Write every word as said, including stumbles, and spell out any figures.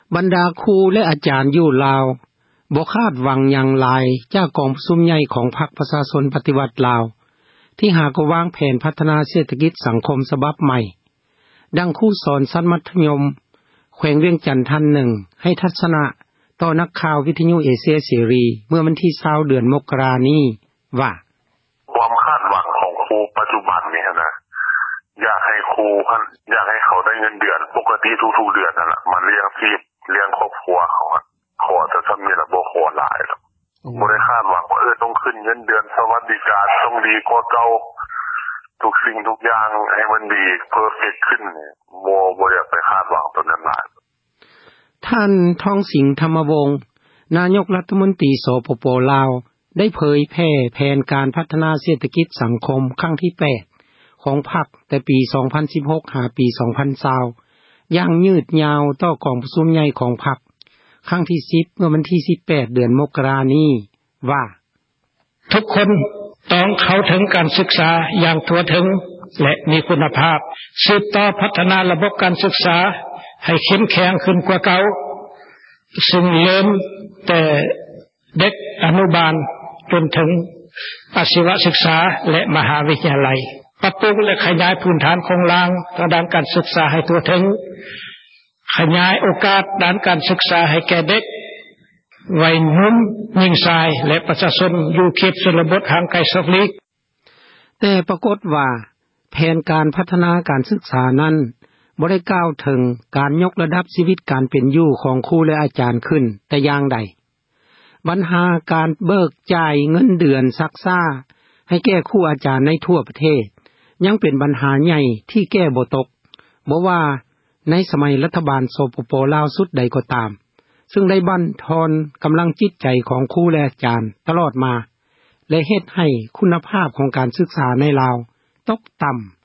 บรรดาครูและอาจารย์อยู่ลาวบ่คาดหวังหยังหลายจากกองประชุมใหญ่ของพรรคประชาชนปฏิวัติลาวที่หากวางแผนพัฒนาเศรษฐกิจสังคมฉบับใหม่ดังครูสอนชั้นมัธยมแขวงเวียงจันทน์ท่านหนึ่งให้ทัศนะต่อนักข่าววิทยุเอเชียเสรีเมื่อวันที่ยี่สิบเดือนมกราคมนี้ว่าความคาดหวังของครูปัจจุบันนี่นะอยากให้ครูอยากให้เขาได้เงินเดือนปกติทุกๆเดือนนั่นแหละมาเลี้ยงชีพเลี้ยงครอบครัวเขาอ่ะขอจะทำมีระบบขอหลายแล้วบ่ได้คาดหวังว่าเออต้องขึ้นเงินเดือนสวัสดิการต้องดีกว่าเก่าทุกสิ่งทุกอย่างให้มันดีเพอร์เฟคขึ้นเนี่ยบ่บ่อยากไปคาดหวังตัวนั้นหลายท่านทองสิงห์ธรรมวงศ์นายกรัฐมนตรีสปป.ลาวได้เผยแพร่แผนการพัฒนาเศรษฐกิจสังคมครั้งที่แปดของพรรคแต่ปีสองพันสิบหกหาปีสองพันยี่สิบอย่างยืดยาวต่อกองประชุมใหญ่ของพรรคครั้งที่สิบเมื่อวันที่สิบแปดเดือนมกราคมนี้ว่าทุกคนต้องเข้าถึงการศึกษาอย่างทั่วถึงและมีคุณภาพสืบต่อพัฒนาระบบการศึกษาให้เข้มแข็งขึ้นกว่าเก่าซึ่งเริ่มแต่เด็กอนุบาลจนถึงอาชีวศึกษาและมหาวิทยาลัยปรับปรุงและขยายพื้นฐานโครงสร้างทางด้านการศึกษาให้ทั่วถึงขยายโอกาสด้านการศึกษาให้แก่เด็กวัยหนุ่มหญิงชายและประชาชนอยู่เขตชนบทห่างไกลสักนิดแต่ปรากฏว่าแผนการพัฒนาการศึกษานั้นบ่ได้กล่าวถึงการยกระดับชีวิตการเป็นอยู่ของครูและอาจารย์ขึ้นแต่อย่างใดปัญหาการเบิกจ่ายเงินเดือนซักซ่าให้แก่ครูอาจารย์ในทั่วประเทศยังเป็นปัญหาใหญ่ที่แก้บ่ตกบ่ว่าในสมัยรัฐบาลสปป.ลาวสุดใดก็ตามซึ่งได้บั่นทอนกำลังจิตใจของครูและอาจารย์ตลอดมาและเฮ็ดให้คุณภาพของการศึกษาในลาวตกต่ำ